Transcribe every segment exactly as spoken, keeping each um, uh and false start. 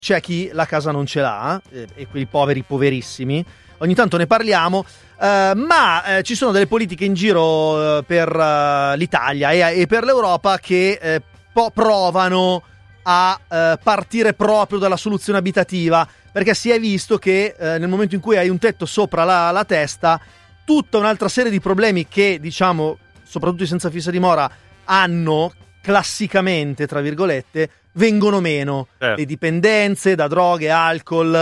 c'è chi la casa non ce l'ha, eh, e quei poveri poverissimi. Ogni tanto ne parliamo, eh, ma eh, ci sono delle politiche in giro eh, per uh, l'Italia e, e per l'Europa che eh, po- provano a eh, partire proprio dalla soluzione abitativa, perché si è visto che eh, nel momento in cui hai un tetto sopra la, la testa, tutta un'altra serie di problemi che, diciamo, soprattutto i senza fissa dimora hanno classicamente, tra virgolette, vengono meno. Certo. Le dipendenze da droghe, alcol,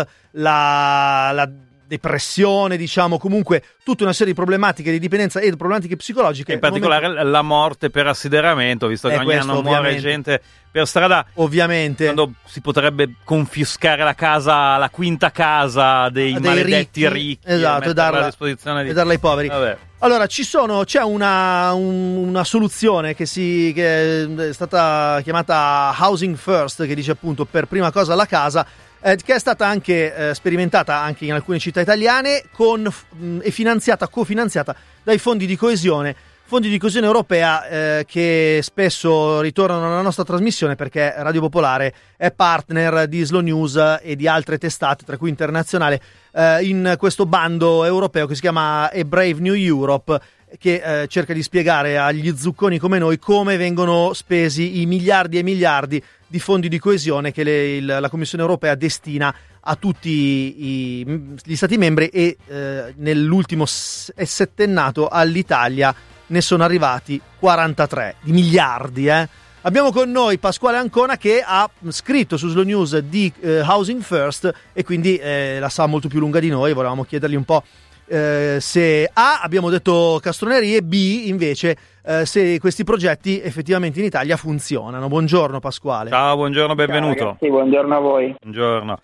la, la depressione, diciamo, comunque tutta una serie di problematiche di dipendenza e di problematiche psicologiche. In particolare momento... la morte per assideramento, visto che eh, ogni questo, anno muore gente per strada. Ovviamente. Quando si potrebbe confiscare la casa, la quinta casa dei, dei maledetti ricchi, ricchi esatto, e darla, a disposizione di... e darla ai poveri. Vabbè. Allora, ci sono, c'è una, un, una soluzione che, si, che è stata chiamata Housing First, che dice appunto per prima cosa la casa, eh, che è stata anche eh, sperimentata anche in alcune città italiane con, mh, e finanziata, cofinanziata dai fondi di coesione, fondi di coesione europea eh, che spesso ritornano alla nostra trasmissione perché Radio Popolare è partner di Slow News e di altre testate, tra cui Internazionale, eh, in questo bando europeo che si chiama A Brave New Europe, che eh, cerca di spiegare agli zucconi come noi come vengono spesi i miliardi e miliardi di fondi di coesione che le, il, la Commissione europea destina a tutti i, gli stati membri e eh, nell'ultimo s- settennato all'Italia ne sono arrivati quarantatré di miliardi. Eh. Abbiamo con noi Pasquale Ancona che ha scritto su Slow News di eh, Housing First e quindi eh, la sa molto più lunga di noi. Volevamo chiedergli un po' eh, se A, abbiamo detto castronerie, B invece eh, se questi progetti effettivamente in Italia funzionano. Buongiorno Pasquale. Ciao, buongiorno, benvenuto. Ciao ragazzi, buongiorno a voi. Buongiorno.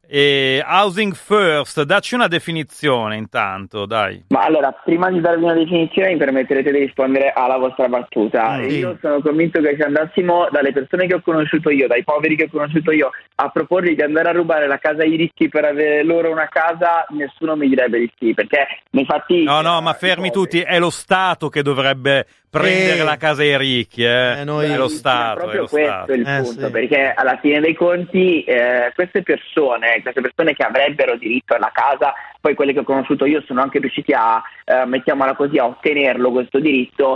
E Housing First, dacci una definizione intanto, dai. Ma allora, prima di darvi una definizione mi permetterete di rispondere alla vostra battuta. Mm. Io sono convinto che se andassimo dalle persone che ho conosciuto io, dai poveri che ho conosciuto io, a proporgli di andare a rubare la casa ai ricchi per avere loro una casa, nessuno mi direbbe di sì, perché nei fatti... No, no, ma fermi tutti, è lo Stato che dovrebbe prendere eh, la casa ai ricchi, eh. eh noi... è lo Sì, Stato, è proprio è lo questo Stato. il Eh, punto, sì. perché alla fine dei conti eh, queste persone, queste persone che avrebbero diritto alla casa, poi quelle che ho conosciuto io sono anche riusciti a, eh, mettiamola così, a ottenerlo questo diritto,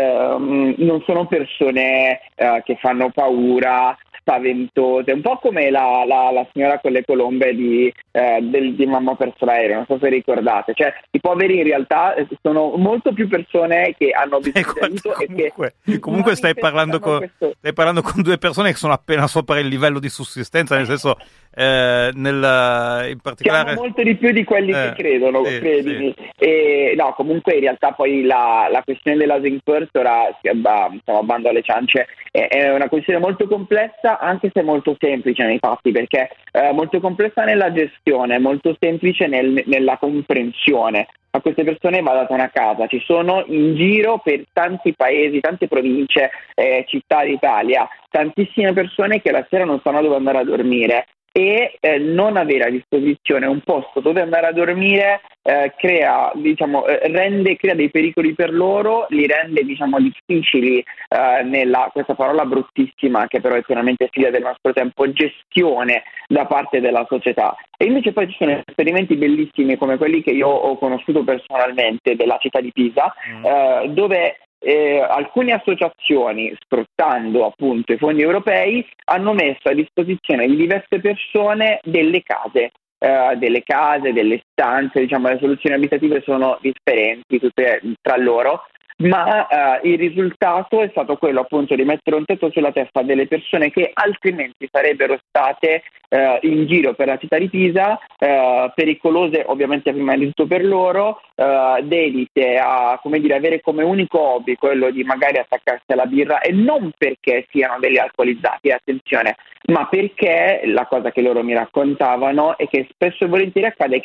ehm, non sono persone eh, che fanno paura, spaventose, un po' come la, la, la signora con le colombe di, eh, del, di Mamma ho perso l'aereo, non so se ricordate, cioè i poveri in realtà sono molto più persone che hanno bisogno di aiuto comunque, e che comunque stai parlando con questo... stai parlando con due persone che sono appena sopra il livello di sussistenza, nel senso eh, nel, in particolare siamo molto di più di quelli eh, che credono, sì, credimi. Sì. E no, comunque in realtà poi la, la questione dell'housing first, ora si abba, stiamo abbando alle ciance, è, è una questione molto complessa, anche se molto semplice nei fatti, perché è molto complessa nella gestione, molto semplice nel, nella comprensione. A queste persone va data una casa, ci sono in giro per tanti paesi, tante province, eh, città d'Italia, tantissime persone che la sera non sanno dove andare a dormire. E eh, non avere a disposizione un posto dove andare a dormire eh, crea, diciamo, eh, rende, crea dei pericoli per loro, li rende, diciamo, difficili eh, nella, questa parola bruttissima che però è pienamente figlia del nostro tempo, gestione da parte della società. E invece poi ci sono esperimenti bellissimi come quelli che io ho conosciuto personalmente della città di Pisa, mm. eh, dove Eh, alcune associazioni, sfruttando appunto i fondi europei, hanno messo a disposizione di diverse persone delle case, eh, delle case, delle stanze, diciamo le soluzioni abitative sono differenti tutte tra loro, ma eh, il risultato è stato quello appunto di mettere un tetto sulla testa delle persone che altrimenti sarebbero state eh, in giro per la città di Pisa, eh, pericolose ovviamente prima di tutto per loro, eh, dedite a, come dire, avere come unico hobby quello di magari attaccarsi alla birra, e non perché siano degli alcolizzati, attenzione, ma perché la cosa che loro mi raccontavano è che spesso e volentieri accade che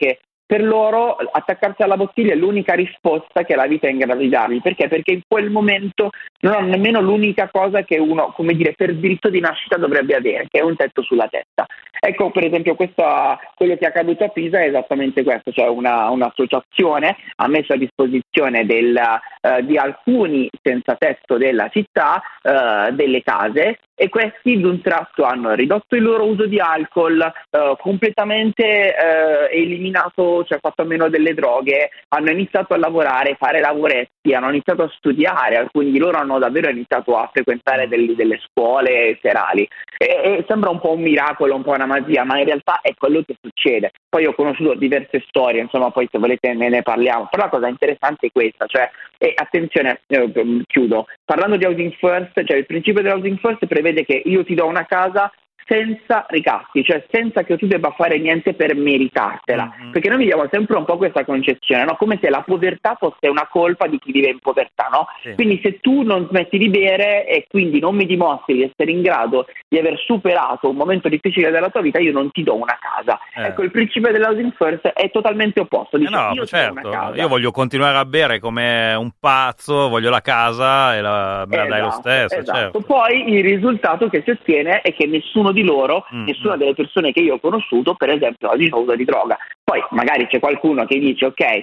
per loro attaccarsi alla bottiglia è l'unica risposta che la vita è in grado di dargli. Perché? Perché in quel momento non hanno nemmeno l'unica cosa che uno, come dire, per diritto di nascita dovrebbe avere, che è un tetto sulla testa. Ecco, per esempio, questo, quello che è accaduto a Pisa è esattamente questo, cioè una, un'associazione ha messo a disposizione del, uh, di alcuni senza tetto della città uh, delle case, e questi d'un tratto hanno ridotto il loro uso di alcol, uh, completamente uh, eliminato, cioè fatto a meno delle droghe, hanno iniziato a lavorare, fare lavoretti, hanno iniziato a studiare, alcuni di loro hanno davvero iniziato a frequentare delle, delle scuole serali, e, e sembra un po' un miracolo, un po' una magia, ma in realtà è quello che succede. Poi ho conosciuto diverse storie, insomma, poi se volete ne, ne parliamo, però la cosa interessante è questa, cioè, e attenzione, eh, chiudo, parlando di Housing First, cioè il principio dell'Housing First prevede che io ti do una casa senza ricatti, cioè senza che tu debba fare niente per meritartela, mm-hmm. perché noi vediamo sempre un po' questa concezione, no? Come se la povertà fosse una colpa di chi vive in povertà, no? Sì. Quindi se tu non smetti di bere e quindi non mi dimostri di essere in grado di aver superato un momento difficile della tua vita, io non ti do una casa. Eh. Ecco, il principio dell'Housing First è totalmente opposto. Dice, eh no, io certo, io voglio continuare a bere come un pazzo, voglio la casa e la, me la esatto, dai lo stesso. Esatto. Certo. Poi il risultato che si ottiene è che nessuno di loro, mm, nessuna mm. delle persone che io ho conosciuto, per esempio, oggi ha uso di droga. Poi magari c'è qualcuno che dice ok, eh,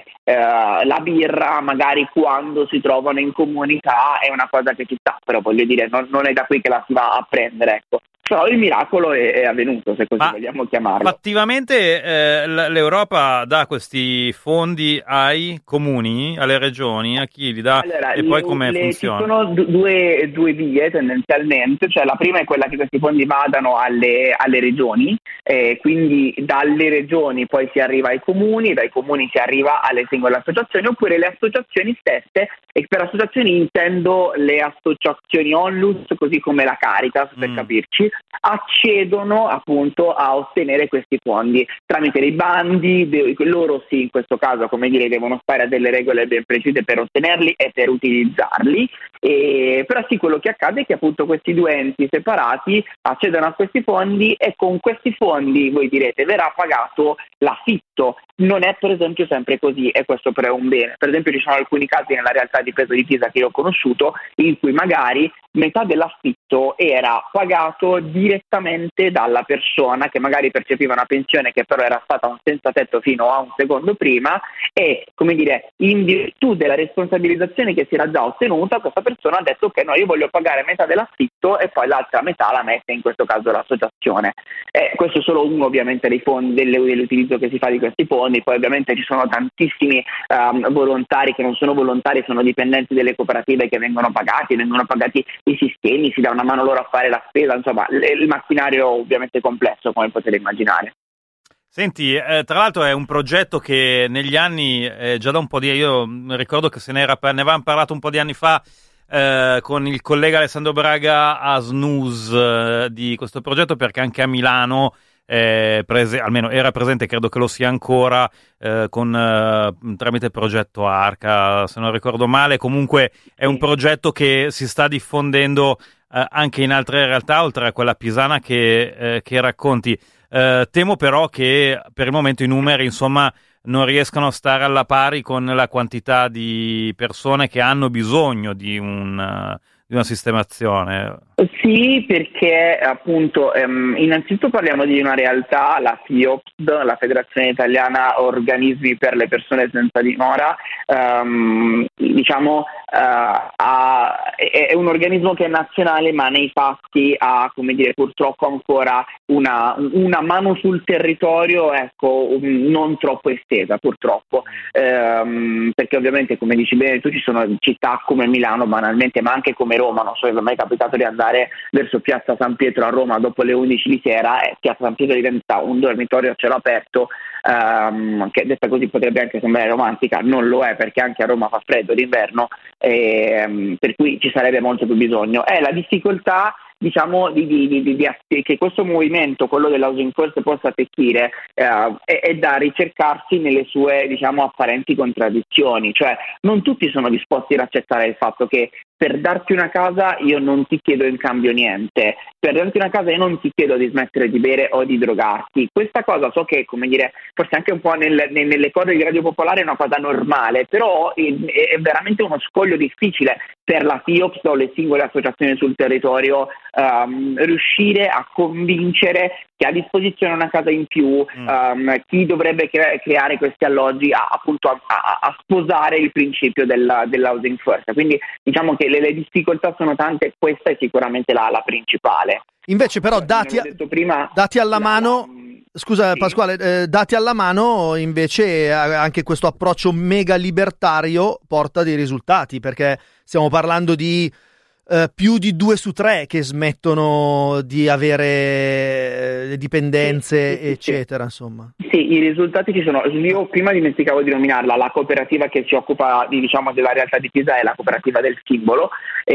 la birra magari quando si trovano in comunità è una cosa che ci sta, però voglio dire non, non è da qui che la si va a prendere, ecco. Però il miracolo è, è avvenuto, se così Ma vogliamo chiamarlo. Fattivamente eh, l'Europa dà questi fondi ai comuni, alle regioni, a chi li dà, allora, e le, poi come le, funziona? Ci sono due, due vie tendenzialmente, cioè la prima è quella che questi fondi vadano alle, alle regioni, eh, quindi dalle regioni poi si arriva ai comuni, dai comuni si arriva alle singole associazioni, oppure le associazioni stesse, e per associazioni intendo le associazioni Onlus, così come la Caritas, per mm. capirci, accedono appunto a ottenere questi fondi tramite dei bandi, de- loro sì, in questo caso, come dire, devono stare a delle regole ben precise per ottenerli e per utilizzarli, e, però sì, quello che accade è che appunto questi due enti separati accedono a questi fondi, e con questi fondi, voi direte, verrà pagato l'affitto. Non è per esempio sempre così, e questo però è un bene. Per esempio ci sono alcuni casi nella realtà di Peso di Pisa che io ho conosciuto, in cui magari metà dell'affitto era pagato direttamente dalla persona che magari percepiva una pensione che però era stata un senza tetto fino a un secondo prima, e, come dire, in virtù della responsabilizzazione che si era già ottenuta, questa persona ha detto ok, no, io voglio pagare metà dell'affitto e poi l'altra metà la mette in questo caso l'associazione. E questo è solo uno ovviamente dei fondi, dell'utilizzo che si fa di questi fondi. Poi ovviamente ci sono tantissimi um, volontari che non sono volontari, sono dipendenti delle cooperative che vengono pagati, vengono pagati i sistemi, si dà una mano loro a fare la spesa, insomma il macchinario ovviamente complesso, come potete immaginare. Senti, eh, tra l'altro è un progetto che negli anni, eh, già da un po' di... io ricordo che se ne, era, ne avevamo parlato un po' di anni fa eh, con il collega Alessandro Braga a Snus eh, di questo progetto, perché anche a Milano eh, prese, almeno era presente, credo che lo sia ancora, eh, con eh, tramite il progetto Arca, se non ricordo male. Comunque è un progetto che si sta diffondendo eh, anche in altre realtà, oltre a quella pisana che, eh, che racconti. Eh, temo però che per il momento i numeri, insomma, non riescano a stare alla pari con la quantità di persone che hanno bisogno di, un, di una sistemazione. Sì, perché appunto ehm, innanzitutto parliamo di una realtà, la F I O P S D, la Federazione Italiana Organismi per le Persone Senza Dimora, ehm, diciamo Uh, ha, è, è un organismo che è nazionale, ma nei fatti ha, come dire, purtroppo ancora una, una mano sul territorio, ecco, um, non troppo estesa, purtroppo, um, perché ovviamente, come dici bene tu, ci sono città come Milano banalmente, ma anche come Roma. Non so se mi è capitato di andare verso Piazza San Pietro a Roma dopo le undici di sera, e Piazza San Pietro diventa un dormitorio a cielo aperto, um, che detta così potrebbe anche sembrare romantica, non lo è, perché anche a Roma fa freddo d'inverno. E, per cui ci sarebbe molto più bisogno. È la difficoltà diciamo di, di, di, di, di che questo movimento, quello dell'housing first, possa attecchire eh, è, è da ricercarsi nelle sue, diciamo, apparenti contraddizioni. Cioè non tutti sono disposti ad accettare il fatto che per darti una casa io non ti chiedo in cambio niente, per darti una casa io non ti chiedo di smettere di bere o di drogarti. Questa cosa so che, come dire, forse anche un po' nel, nelle cose di Radio Popolare è una cosa normale, però è, è veramente uno scoglio difficile per la FIOPS o le singole associazioni sul territorio um, riuscire a convincere chi ha a disposizione una casa in più, mm. um, chi dovrebbe cre- creare questi alloggi a, appunto a, a, a sposare il principio del, dell'housing first. Quindi diciamo che le, le difficoltà sono tante, questa è sicuramente la, la principale. Invece però dati, a, prima, dati alla la, mano, scusa sì. Pasquale, eh, dati alla mano invece anche questo approccio mega libertario porta dei risultati, perché stiamo parlando di eh, più di due su tre che smettono di avere eh, dipendenze, sì, sì, eccetera, sì. Insomma. Sì, i risultati ci sono. Io prima dimenticavo di nominarla, la cooperativa che si occupa di, diciamo, della realtà di Pisa è la cooperativa del Simbolo,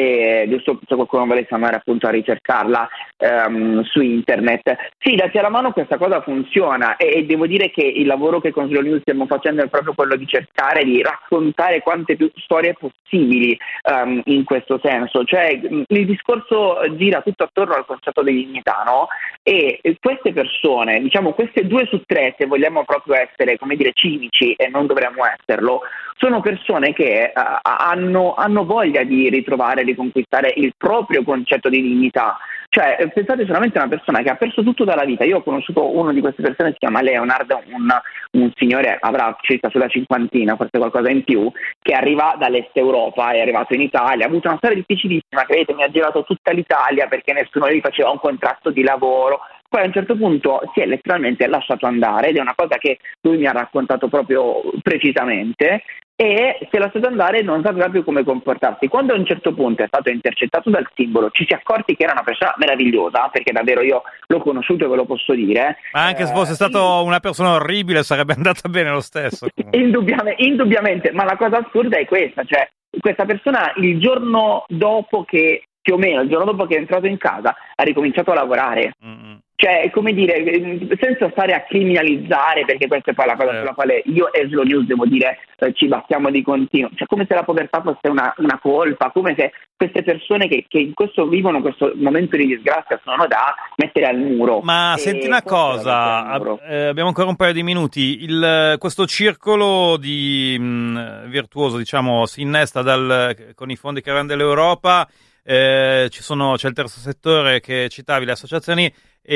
e giusto se qualcuno volesse andare appunto a ricercarla um, su internet. Sì, dati alla mano questa cosa funziona, e, e devo dire che il lavoro che con Slow News stiamo facendo è proprio quello di cercare di raccontare quante più storie possibili um, in questo senso. Cioè il discorso gira tutto attorno al concetto di dignità, no? E queste persone, diciamo queste due su tre, se vogliamo proprio essere, come dire, cinici, e non dovremmo esserlo, sono persone che uh, hanno, hanno voglia di ritrovare, di conquistare il proprio concetto di dignità. Cioè, pensate solamente a una persona che ha perso tutto dalla vita. Io ho conosciuto uno di queste persone, si chiama Leonard, un, un signore, avrà circa sulla cinquantina, forse qualcosa in più, che arriva dall'est Europa, è arrivato in Italia, ha avuto una storia difficilissima, credetemi, ha girato tutta l'Italia perché nessuno gli faceva un contratto di lavoro. Poi a un certo punto si è letteralmente lasciato andare, ed è una cosa che lui mi ha raccontato proprio precisamente, e si è lasciato andare e non sapeva più come comportarsi. Quando a un certo punto è stato intercettato dal Simbolo, ci si è accorti che era una persona meravigliosa, perché davvero io l'ho conosciuto e ve lo posso dire. Ma anche eh, se fosse stato una persona orribile sarebbe andata bene lo stesso. Indubbiamente, indubbiamente, ma la cosa assurda è questa, cioè questa persona il giorno dopo che, più o meno il giorno dopo che è entrato in casa, ha ricominciato a lavorare. Mm-hmm. Cioè, come dire, senza stare a criminalizzare, perché questa è poi la cosa eh. sulla quale io e Slow News, devo dire, eh, ci battiamo di continuo. Cioè, come se la povertà fosse una, una colpa, come se queste persone che, che in questo vivono questo momento di disgrazia sono da mettere al muro. Ma e senti una cosa, eh, abbiamo ancora un paio di minuti. Il, questo circolo di mh, virtuoso, diciamo, si innesta dal, con i fondi che arrivano dall'Europa. Eh, ci sono, c'è il terzo settore che citavi, le associazioni,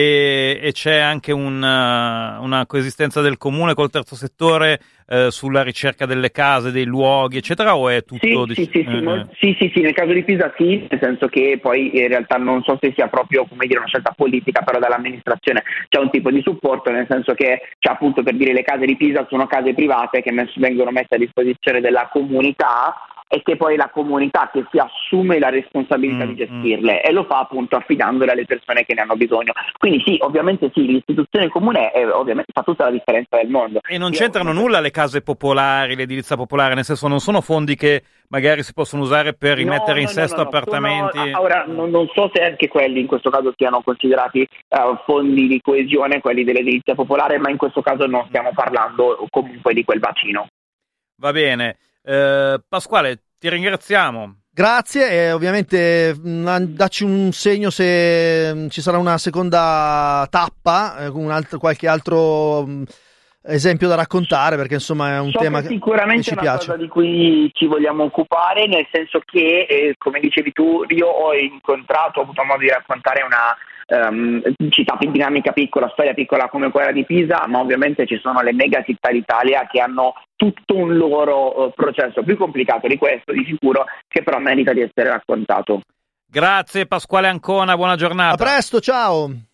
e, e c'è anche una, una coesistenza del comune col terzo settore eh, sulla ricerca delle case, dei luoghi, eccetera, o è tutto... Sì, dic- sì, sì, eh, sì, sì, sì, sì, nel caso di Pisa sì, nel senso che poi in realtà non so se sia proprio, come dire, una scelta politica, però dall'amministrazione c'è un tipo di supporto, nel senso che, cioè, appunto, per dire, le case di Pisa sono case private che mess- vengono messe a disposizione della comunità, e che poi la comunità che si assume la responsabilità mm, di gestirle mm. e lo fa appunto affidandole alle persone che ne hanno bisogno. Quindi sì, ovviamente sì, l'istituzione comune è, ovviamente fa tutta la differenza del mondo. E non Io, c'entrano ovviamente... nulla le case popolari, l'edilizia popolare, nel senso non sono fondi che magari si possono usare per rimettere no, in no, sesto no, no, appartamenti? Sono, ora non, non so se anche quelli in questo caso siano considerati uh, fondi di coesione, quelli dell'edilizia popolare, ma in questo caso non stiamo parlando comunque di quel bacino. Va bene. Uh, Pasquale, ti ringraziamo. Grazie, e ovviamente mh, dacci un segno se mh, ci sarà una seconda tappa, eh, con un altro, qualche altro mh, esempio da raccontare, perché insomma è un so tema che sicuramente che ci è una piace. Cosa di cui ci vogliamo occupare, nel senso che, eh, come dicevi tu, io ho incontrato, ho avuto modo di raccontare una Um, città dinamica piccola, storia piccola come quella di Pisa, ma ovviamente ci sono le mega città d'Italia che hanno tutto un loro uh, processo più complicato di questo, di sicuro, che però merita di essere raccontato. Grazie Pasquale Ancona, buona giornata. A presto, ciao.